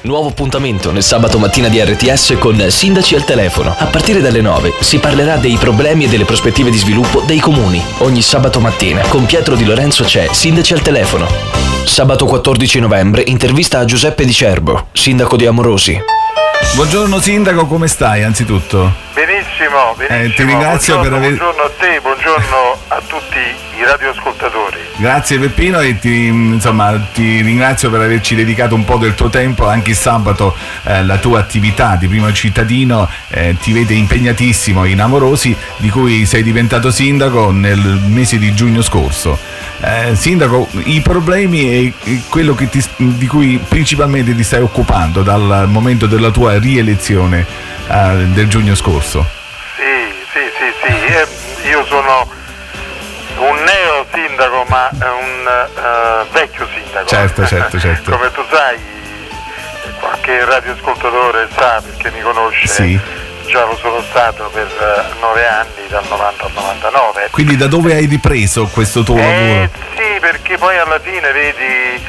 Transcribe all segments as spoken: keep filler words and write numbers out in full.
Nuovo appuntamento nel sabato mattina di R T S con Sindaci al telefono. A partire dalle nove si parlerà dei problemi e delle prospettive di sviluppo dei comuni. Ogni sabato mattina con Pietro Di Lorenzo c'è Sindaci al telefono. Sabato quattordici novembre intervista a Giuseppe Di Cerbo, sindaco di Amorosi. Buongiorno sindaco, come stai anzitutto? Benissimo, benissimo. Eh, ti ringrazio buongiorno, per aver... buongiorno a te, buongiorno a tutti i radioascoltatori. Grazie Peppino e ti, insomma, ti ringrazio per averci dedicato un po' del tuo tempo. Anche il sabato eh, la tua attività di primo cittadino eh, ti vede impegnatissimo in Amorosi, di cui sei diventato sindaco nel mese di giugno scorso. Eh, sindaco, i problemi e quello che ti, di cui principalmente ti stai occupando dal momento della tua rielezione eh, del giugno scorso. Sì, sì, sì, sì. Eh, io sono un neo sindaco, ma un uh, vecchio sindaco. Certo, certo, certo. Come tu sai, qualche radioascoltatore sa, perché mi conosce. Sì. Già lo sono stato per uh, nove anni, dal novanta al novantanove. Quindi da dove hai ripreso questo tuo eh, lavoro? Sì, perché poi alla fine vedi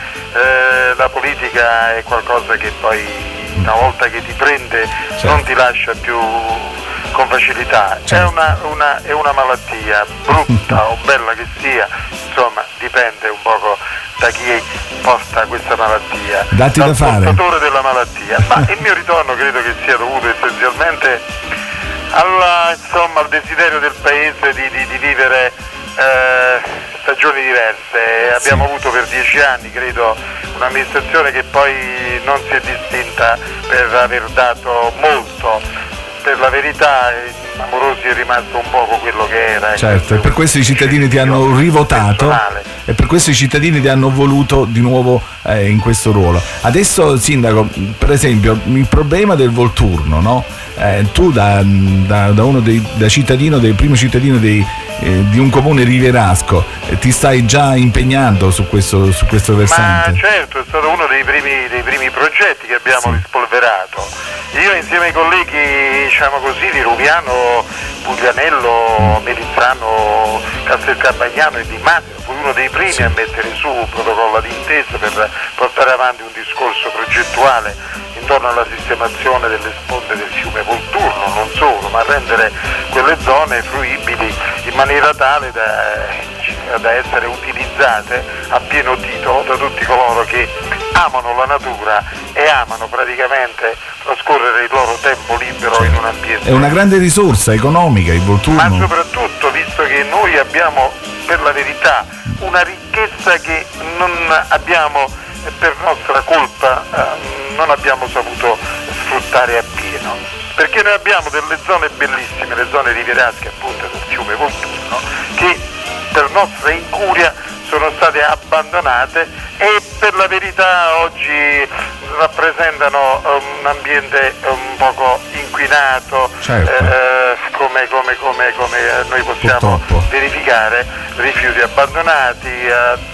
eh, la politica è qualcosa che poi una volta che ti prende, certo, non ti lascia più con facilità. Certo. È una, una, è una malattia, brutta o bella che sia, insomma dipende un poco da chi porta questa malattia, Dati dal da fare. portatore della malattia. Ma il mio ritorno credo che sia dovuto essenzialmente alla, insomma, al desiderio del paese di, di, di vivere eh, stagioni diverse. Abbiamo sì. avuto per dieci anni, credo, un'amministrazione che poi non si è distinta per aver dato molto. Per la verità Amorosi è rimasto un poco quello che era. Certo, e per questo i cittadini ti hanno rivotato personale. E per questo i cittadini ti hanno voluto di nuovo eh, in questo ruolo. Adesso sindaco, per esempio, il problema del Volturno, no? Eh, tu da, da, da uno dei da cittadino, del primo cittadino dei, eh, di un comune rivierasco, eh, ti stai già impegnando su questo, su questo versante? Ma certo, è stato uno dei primi, dei primi progetti che abbiamo sì. rispolverato. Io insieme ai colleghi, diciamo così, di Rubiano, Puglianello, Melizzano, Castelcampagnano e Di Matteo, fui uno dei primi sì. a mettere su un protocollo d'intesa per portare avanti un discorso progettuale intorno alla sistemazione delle sponde del fiume Volturno, non solo, ma rendere quelle zone fruibili in maniera tale da, da essere utilizzate a pieno titolo da tutti coloro che amano la natura e amano praticamente trascorrere il loro tempo libero certo. in un ambiente. È una grande risorsa economica il Volturno. Ma soprattutto visto che noi abbiamo per la verità una ricchezza che non abbiamo, per nostra colpa, eh, non abbiamo saputo sfruttare appieno. Perché noi abbiamo delle zone bellissime, le zone rivierasche appunto del fiume Volturno, che per nostra incuria sono state abbandonate e per la verità oggi rappresentano un ambiente un poco inquinato, certo. eh, come, come, come, come noi possiamo Purtroppo. verificare, rifiuti abbandonati, eh,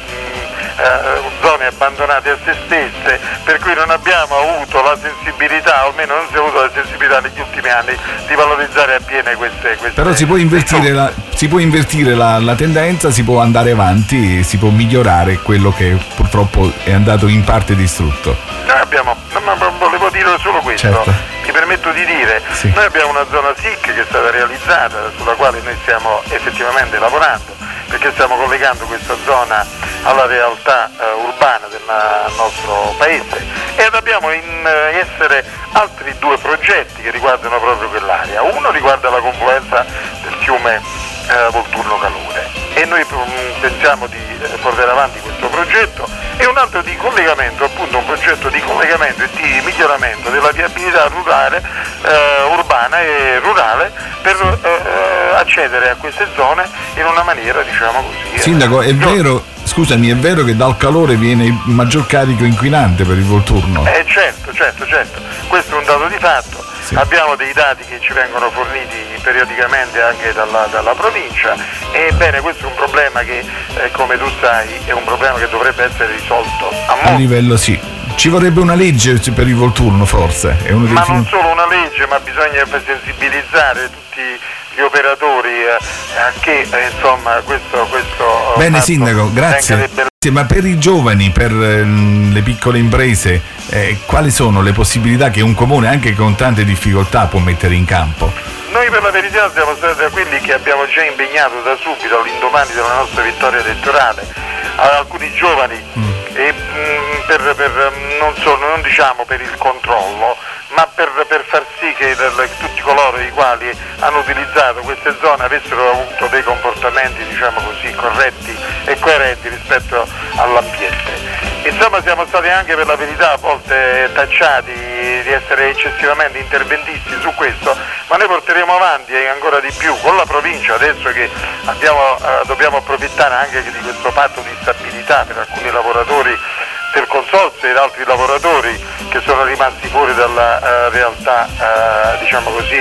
Uh, zone abbandonate a se stesse, per cui non abbiamo avuto la sensibilità, o almeno non si è avuto la sensibilità negli ultimi anni di valorizzare appieno queste, queste però si può invertire, la, si può invertire la, la tendenza, si può andare avanti, si può migliorare quello che purtroppo è andato in parte distrutto. Noi abbiamo, non volevo dire solo questo, certo. mi permetto di dire, sì. noi abbiamo una zona S I C che è stata realizzata, sulla quale noi stiamo effettivamente lavorando, perché stiamo collegando questa zona alla realtà uh, urbana del nostro paese, ed abbiamo in uh, essere altri due progetti che riguardano proprio quell'area. Uno riguarda la confluenza del fiume uh, Volturno Calore e noi um, pensiamo di uh, portare avanti questo progetto, e un altro di collegamento, appunto un progetto di collegamento e di miglioramento della viabilità rurale, uh, urbana e rurale per uh, accedere a queste zone in una maniera, diciamo così. Sindaco, è vero, scusami, è vero che dal calore viene il maggior carico inquinante per il Volturno? Eh certo, certo, certo, questo è un dato di fatto. Sì. Abbiamo dei dati che ci vengono forniti periodicamente anche dalla, dalla provincia, e bene, questo è un problema che, eh, come tu sai, è un problema che dovrebbe essere risolto a, a livello sì. Ci vorrebbe una legge per il Volturno, forse. È uno dei ma film... non solo una legge, ma bisogna sensibilizzare tutti gli operatori eh, che eh, insomma questo, questo bene sindaco, grazie. Ma per i giovani, per eh, le piccole imprese, eh, quali sono le possibilità che un comune anche con tante difficoltà può mettere in campo? Noi per la verità siamo stati da quelli che abbiamo già impegnato da subito, all'indomani della nostra vittoria elettorale, a alcuni giovani mm. e, mh, per, per, non, solo, non diciamo per il controllo, ma per, per far sì che le, tutti coloro i quali hanno utilizzato queste zone avessero avuto dei comportamenti, diciamo così, corretti e coerenti rispetto all'ambiente. Insomma, siamo stati anche per la verità a volte tacciati di essere eccessivamente interventisti su questo, ma noi porteremo avanti ancora di più con la provincia, adesso che abbiamo, eh, dobbiamo approfittare anche di questo patto di stabilità per alcuni lavoratori del consorzio ed altri lavoratori che sono rimasti fuori dalla uh, realtà uh, diciamo così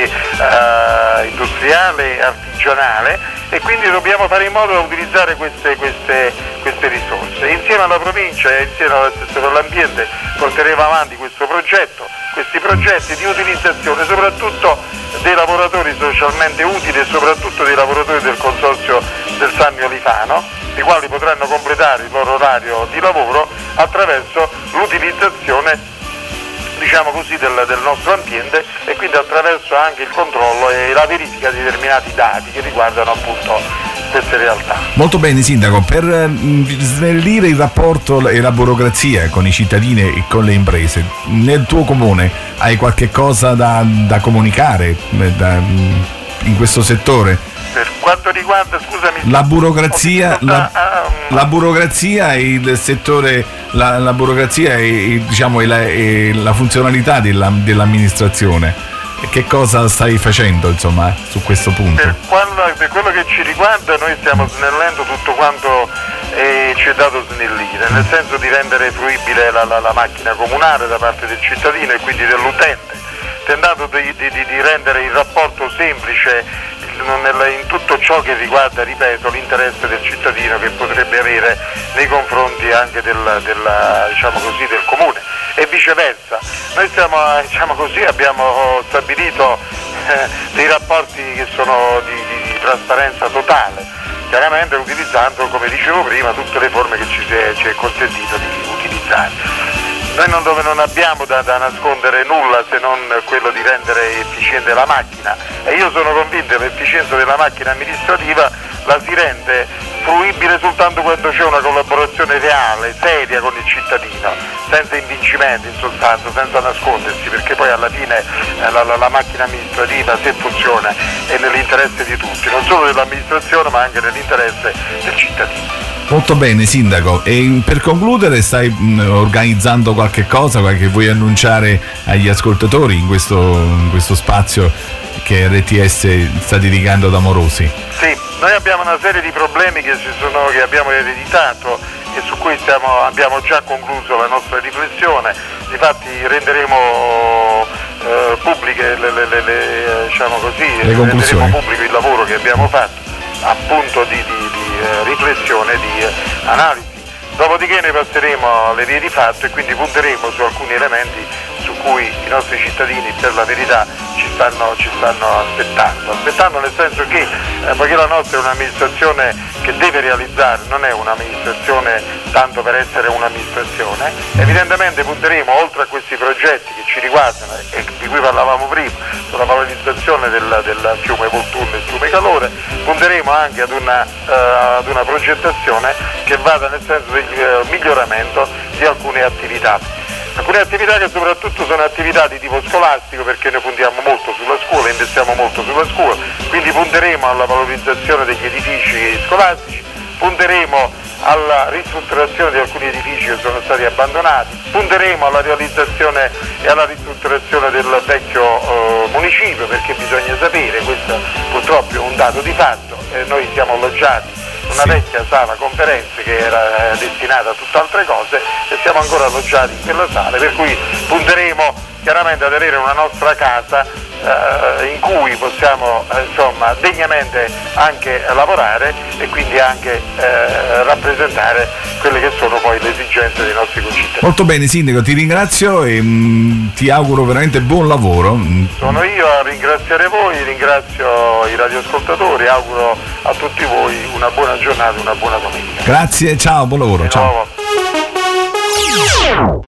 uh, industriale e artigianale, e quindi dobbiamo fare in modo da utilizzare queste, queste, queste risorse. Insieme alla provincia e insieme all'assessore all'ambiente porteremo avanti questo progetto, questi progetti di utilizzazione soprattutto dei lavoratori socialmente utili e soprattutto dei lavoratori del consorzio del Sannio Lifano, i quali potranno completare il loro orario di lavoro attraverso l'utilizzazione, diciamo così, del, del nostro ambiente, e quindi attraverso anche il controllo e la verifica di determinati dati che riguardano appunto queste realtà. Molto bene sindaco, per mh, snellire il rapporto e la burocrazia con i cittadini e con le imprese, nel tuo comune hai qualche cosa da, da comunicare da, in questo settore? Per quanto riguarda, scusami, la burocrazia, la, la burocrazia e il settore, la, la burocrazia e, diciamo, e la, e la funzionalità della, dell'amministrazione. Che cosa stai facendo, insomma, su questo punto? Per, quando, per quello che ci riguarda, noi stiamo snellendo tutto quanto eh, ci è dato snellire, nel senso di rendere fruibile la, la, la macchina comunale da parte del cittadino e quindi dell'utente, tentando di, di, di rendere il rapporto semplice in tutto ciò che riguarda, ripeto, l'interesse del cittadino che potrebbe avere nei confronti anche del, del, diciamo così, del comune e viceversa. Noi stiamo, diciamo così, abbiamo stabilito eh, dei rapporti che sono di, di, di trasparenza totale, chiaramente utilizzando, come dicevo prima, tutte le forme che ci, è, ci è consentito di utilizzare. Noi non, dove non abbiamo da, da nascondere nulla se non quello di rendere efficiente la macchina, e io sono convinto che l'efficienza della macchina amministrativa la si rende fruibile soltanto quando c'è una collaborazione reale, seria con il cittadino, senza invincimenti in sostanza, senza nascondersi, perché poi alla fine eh, la, la, la macchina amministrativa, se funziona, è nell'interesse di tutti, non solo dell'amministrazione ma anche nell'interesse del cittadino. Molto bene sindaco, e per concludere stai mh, organizzando qualche cosa che vuoi annunciare agli ascoltatori in questo, in questo spazio che R T S sta dedicando ad Amorosi? Sì, noi abbiamo una serie di problemi che, ci sono, che abbiamo ereditato e su cui stiamo, abbiamo già concluso la nostra riflessione. Difatti renderemo eh, pubbliche le, le, le, le, diciamo così, le renderemo pubblico il lavoro che abbiamo fatto, appunto di, di, di eh, riflessione, di eh, analisi. Dopodiché ne passeremo alle vie di fatto e quindi punteremo su alcuni elementi su cui i nostri cittadini, per la verità, ci stanno, ci stanno aspettando. Aspettando nel senso che, eh, poiché la nostra è un'amministrazione che deve realizzare, non è un'amministrazione tanto per essere un'amministrazione, evidentemente punteremo, oltre a questi progetti che ci riguardano e di cui parlavamo prima, sulla valorizzazione del, del fiume Volturno e il fiume Calore, punteremo anche ad una, uh, ad una progettazione che vada nel senso del uh, miglioramento di alcune attività. Alcune attività che soprattutto sono attività di tipo scolastico, perché noi puntiamo molto sulla scuola, investiamo molto sulla scuola, quindi punteremo alla valorizzazione degli edifici scolastici, punteremo alla ristrutturazione di alcuni edifici che sono stati abbandonati, punteremo alla realizzazione e alla ristrutturazione del vecchio eh, municipio, perché bisogna sapere, questo purtroppo è un dato di fatto, eh, noi siamo alloggiati una sì. vecchia sala conferenze che era eh, destinata a tutt'altre cose e siamo ancora alloggiati in quella sala, per cui punteremo chiaramente ad avere una nostra casa eh, in cui possiamo eh, insomma degnamente anche lavorare e quindi anche eh, rappresentare quelle che sono poi le esigenze dei nostri concittadini. Molto bene Sindaco, ti ringrazio e mh, ti auguro veramente buon lavoro. Sono io a ringraziare voi, ringrazio i radioascoltatori, auguro a tutti voi una buona giornata, una buona domenica. Grazie, ciao, buon lavoro. Ciao.